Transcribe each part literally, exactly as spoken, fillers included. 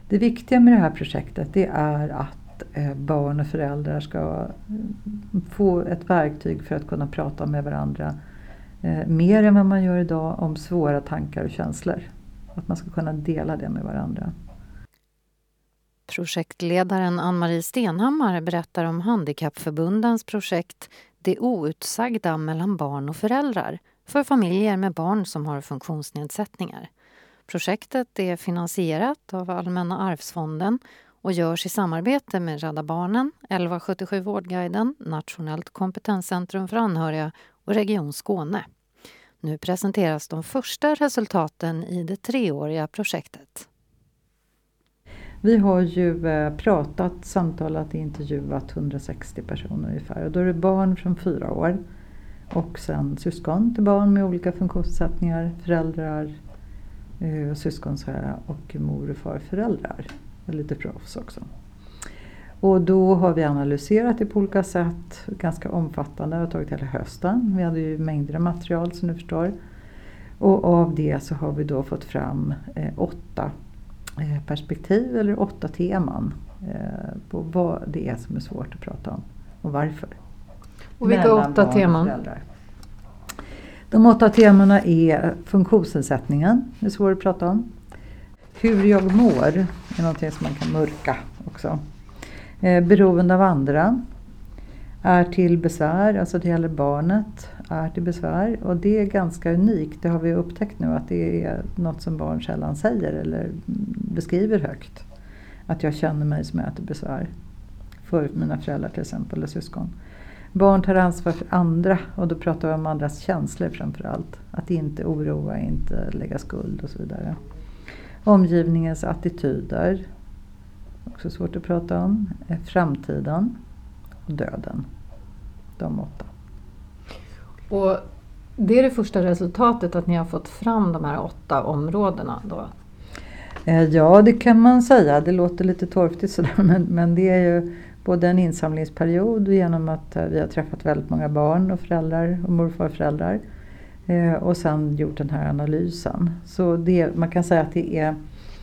Det viktiga med det här projektet det är att eh, barn och föräldrar ska få ett verktyg för att kunna prata med varandra eh, mer än vad man gör idag om svåra tankar och känslor. Att man ska kunna dela det med varandra. Projektledaren Ann-Marie Stenhammar berättar om Handikappförbundens projekt Det outsagda mellan barn och föräldrar för familjer med barn som har funktionsnedsättningar. Projektet är finansierat av Allmänna arvsfonden och görs i samarbete med Rädda Barnen, elva sjuttiosju Vårdguiden, Nationellt kompetenscentrum för anhöriga och Region Skåne. Nu presenteras de första resultaten i det treåriga projektet. Vi har ju pratat, samtalat, intervjuat hundrasextio personer ungefär. Och då är det barn från fyra år och sen syskon till barn med olika funktionsnedsättningar, föräldrar och syskon och mor och farföräldrar. Och lite proffs också. Och då har vi analyserat det på olika sätt, ganska omfattande. Det har tagit hela hösten. Vi hade ju mängder av material som ni förstår. Och av det så har vi då fått fram eh, åtta eh, perspektiv eller åtta teman eh, på vad det är som är svårt att prata om och varför. Och vilka åtta teman? De åtta temana är funktionsnedsättningen, det är svårt att prata om. Hur jag mår är någonting som man kan mörka också. Eh, beroende av andra. Är till besvär, alltså det gäller barnet, är till besvär. Och det är ganska unikt, det har vi upptäckt nu att det är något som barn sällan säger eller beskriver högt. Att jag känner mig som är till besvär. För mina föräldrar till exempel, eller syskon. Barn tar ansvar för andra och då pratar vi om andras känslor framförallt. Att inte oroa, inte lägga skuld och så vidare. Omgivningens attityder, också svårt att prata om. Framtiden och döden. De åtta. Och det är det första resultatet att ni har fått fram de här åtta områdena då? Ja, det kan man säga. Det låter lite torftigt sådär, men, men det är ju både en insamlingsperiod genom att vi har träffat väldigt många barn och föräldrar och morfarföräldrar. Eh, och sen gjort den här analysen. Så det, man kan säga att det är,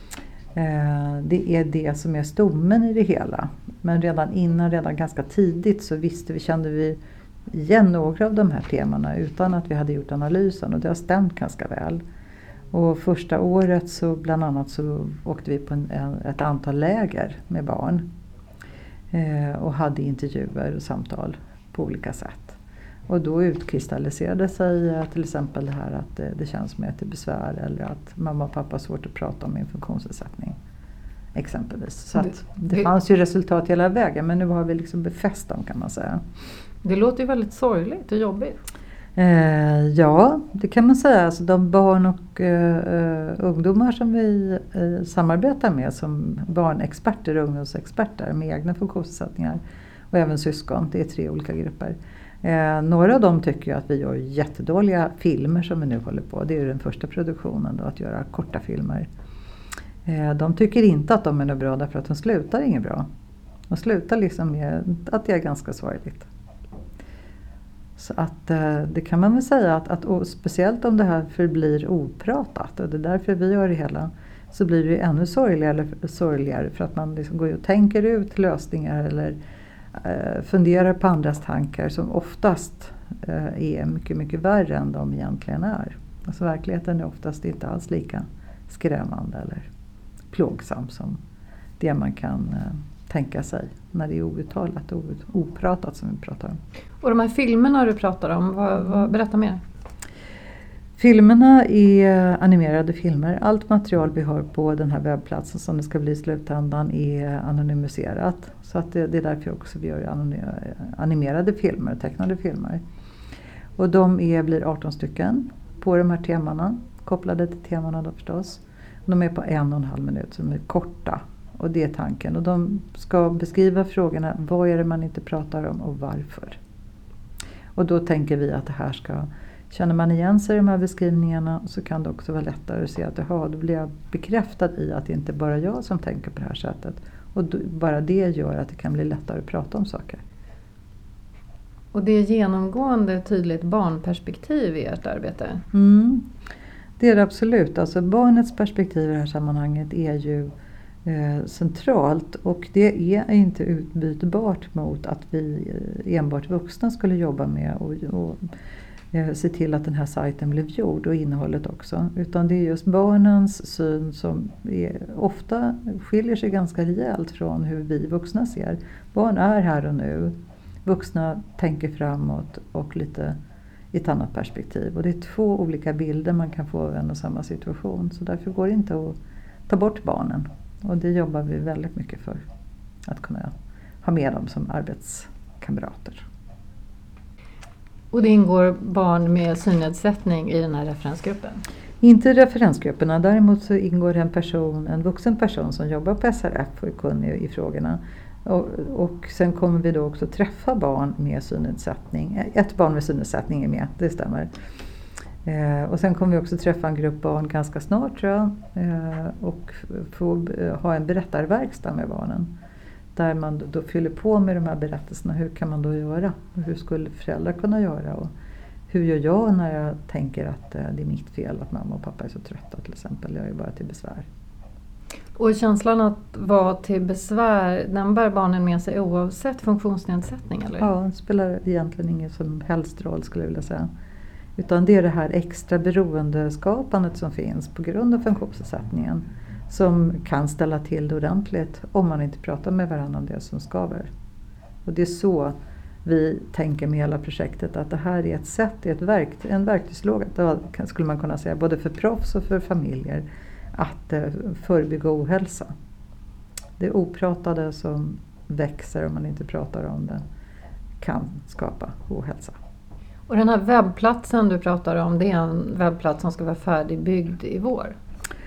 eh, det är det som är stommen i det hela. Men redan innan, redan ganska tidigt så visste vi, kände vi igen några av de här temana utan att vi hade gjort analysen. Och det har stämt ganska väl. Och första året så bland annat så åkte vi på en, ett antal läger med barn. Eh, och hade intervjuer och samtal på olika sätt. Och då utkristalliserade sig eh, till exempel det här att det, det känns som ett besvär eller att mamma och pappa har svårt att prata om min funktionsnedsättning. Exempelvis. Så att det, det fanns ju resultat hela vägen, men nu har vi liksom befäst dem, kan man säga. Det låter ju väldigt sorgligt och jobbigt. Eh, ja, det kan man säga. Alltså de barn och eh, ungdomar som vi eh, samarbetar med som barnexperter och ungdomsexperter med egna funktionsnedsättningar och även syskon, det är tre olika grupper. Eh, några av dem tycker ju att vi gör jättedåliga filmer som vi nu håller på. Det är ju den första produktionen då, att göra korta filmer. Eh, de tycker inte att de är bra därför att de slutar inget bra. De slutar liksom med att det är ganska sorgligt. Så att eh, det kan man väl säga att, att och speciellt om det här förblir opratat och det är därför vi gör det hela, så blir det ännu sorgligare, sorgligare för att man liksom går och tänker ut lösningar eller eh, funderar på andras tankar som oftast eh, är mycket, mycket värre än de egentligen är. Alltså verkligheten är oftast inte alls lika skrämmande eller plågsam som det man kan eh, tänka sig när det är outtalat och opratat som vi pratar om. Och de här filmerna du pratar om, vad, vad, berätta mer. Filmerna är animerade filmer. Allt material vi har på den här webbplatsen som det ska bli i slutändan är anonymiserat. Så att det, det är därför också vi gör animerade filmer, tecknade filmer. Och de är, blir arton stycken på de här temana, kopplade till temana då förstås. De är på en och en halv minut, så de är korta. Och det är tanken. Och de ska beskriva frågorna, vad är det man inte pratar om och varför. Och då tänker vi att det här ska, känner man igen sig i de här beskrivningarna så kan det också vara lättare att se att aha, då blir jag bekräftad i att det inte bara jag som tänker på det här sättet. Och då, bara det gör att det kan bli lättare att prata om saker. Och det är genomgående tydligt barnperspektiv i ert arbete? Mm. Det är det absolut. Alltså barnets perspektiv i det här sammanhanget är ju eh, centralt. Och det är inte utbytbart mot att vi enbart vuxna skulle jobba med och, och eh, se till att den här sajten blev gjord och innehållet också. Utan det är just barnens syn som är, ofta skiljer sig ganska rejält från hur vi vuxna ser. Barn är här och nu. Vuxna tänker framåt och lite i ett annat perspektiv. Och det är två olika bilder man kan få av en och samma situation. Så därför går det inte att ta bort barnen. Och det jobbar vi väldigt mycket för. Att kunna ha med dem som arbetskamrater. Och det ingår barn med synnedsättning i den här referensgruppen? Inte i referensgrupperna. Däremot så ingår en person, en vuxen person som jobbar på S R F och är kunnig i frågorna. Och, och sen kommer vi då också träffa barn med synnedsättning. Ett barn med synnedsättning är med, det stämmer. Eh, och sen kommer vi också träffa en grupp barn ganska snart tror jag. Eh, och få ha en berättarverkstad med barnen. Där man då fyller på med de här berättelserna. Hur kan man då göra? Och hur skulle föräldrar kunna göra? Och hur gör jag när jag tänker att eh, det är mitt fel att mamma och pappa är så trötta till exempel. Jag är bara till besvär. Och känslan att vara till besvär, den bär barnen med sig oavsett funktionsnedsättning eller? Ja, det spelar egentligen ingen som helst roll skulle jag vilja säga. Utan det är det här extra beroendeskapandet som finns på grund av funktionsnedsättningen. Som kan ställa till det ordentligt om man inte pratar med varandra om det som skaver. Och det är så vi tänker med hela projektet. Att det här är ett sätt, det är ett verk, en verktygslåda skulle man kunna säga. Både för proffs och för familjer. Att eh, förebygga ohälsa. Det opratade som växer om man inte pratar om det kan skapa ohälsa. Och den här webbplatsen du pratar om, det är en webbplats som ska vara färdigbyggd i vår?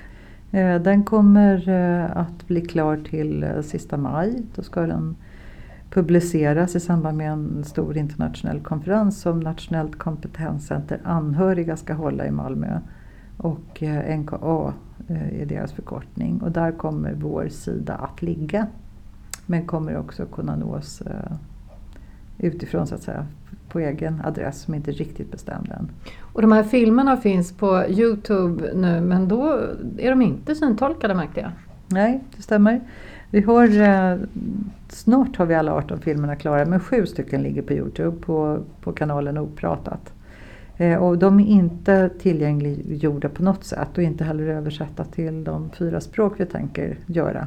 Eh, den kommer eh, att bli klar till eh, sista maj. Då ska den publiceras i samband med en stor internationell konferens som Nationellt kompetenscenter anhöriga ska hålla i Malmö. Och eh, N K A är deras förkortning. Och där kommer vår sida att ligga. Men kommer också kunna nås uh, utifrån så att säga. På egen adress som inte är riktigt bestämd än. Och de här filmerna finns på YouTube nu. Men då är de inte syntolkade märkte jag. Nej, det stämmer. Vi har, uh, snart har vi alla arton filmerna klara. Men sju stycken ligger på YouTube. På, på kanalen Opratat. Och de är inte tillgängliggjorda på något sätt och inte heller översatta till de fyra språk vi tänker göra.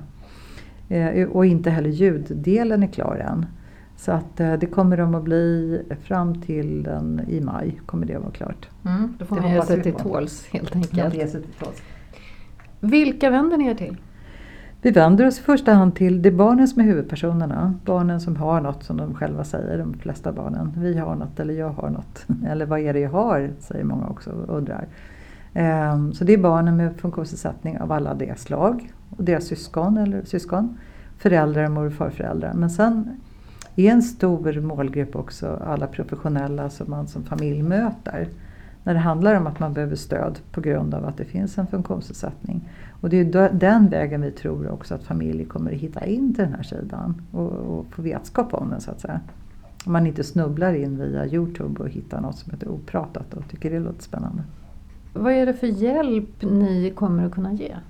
Och inte heller ljuddelen är klar än. Så att det kommer de att bli fram till den i maj kommer det att vara klart. Mm, då får man ge sig till tåls helt enkelt. Ja, sig till tåls. Vilka vänder ni er till? Vi vänder oss i första hand till de barnen som är huvudpersonerna. Barnen som har något som de själva säger, de flesta barnen. Vi har något eller jag har något. Eller vad är det jag har, säger många också och undrar. Så det är barnen med funktionsnedsättning av alla de slag. Och deras syskon eller syskon. Föräldrar och mor- och farföräldrar. Men sen är en stor målgrupp också alla professionella som man som familj möter. När det handlar om att man behöver stöd på grund av att det finns en funktionsnedsättning. Och det är den vägen vi tror också att familjer kommer att hitta in till den här sidan. Och, och få vetskap om den så att säga. Om man inte snubblar in via YouTube och hittar något som heter opratat och tycker det låter spännande. Vad är det för hjälp ni kommer att kunna ge?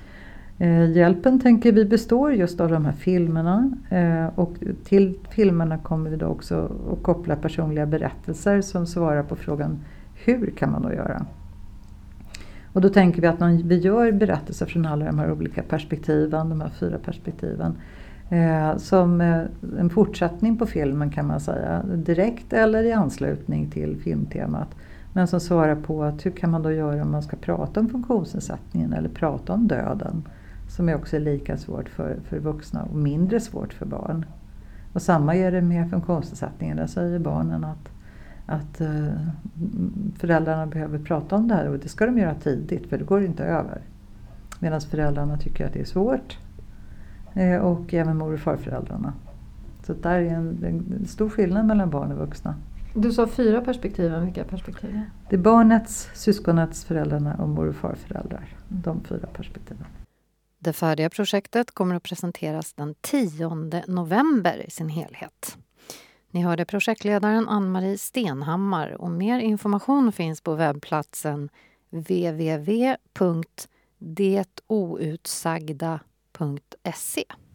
Eh, hjälpen tänker vi består just av de här filmerna. Eh, och till filmerna kommer vi då också att koppla personliga berättelser som svarar på frågan hur kan man då göra? Och då tänker vi att när vi gör berättelser från alla de här olika perspektiven, de här fyra perspektiven. Eh, som eh, en fortsättning på filmen kan man säga. Direkt eller i anslutning till filmtemat. Men som svarar på att hur kan man då göra om man ska prata om funktionsnedsättningen eller prata om döden. Som är också lika svårt för, för vuxna och mindre svårt för barn. Och samma är det med funktionsnedsättningen. Där säger barnen att att eh, föräldrarna behöver prata om det här och det ska de göra tidigt för det går inte över. Medan föräldrarna tycker att det är svårt eh, och även mor- och farföräldrarna. Så där är en, en stor skillnad mellan barn och vuxna. Du sa fyra perspektiven, vilka perspektiv? Det är barnets, syskonets, föräldrarna och mor- och farföräldrar. De fyra perspektiven. Det färdiga projektet kommer att presenteras den tionde november i sin helhet. Ni hörde projektledaren Ann-Marie Stenhammar och mer information finns på webbplatsen w w w punkt det outsagda punkt se.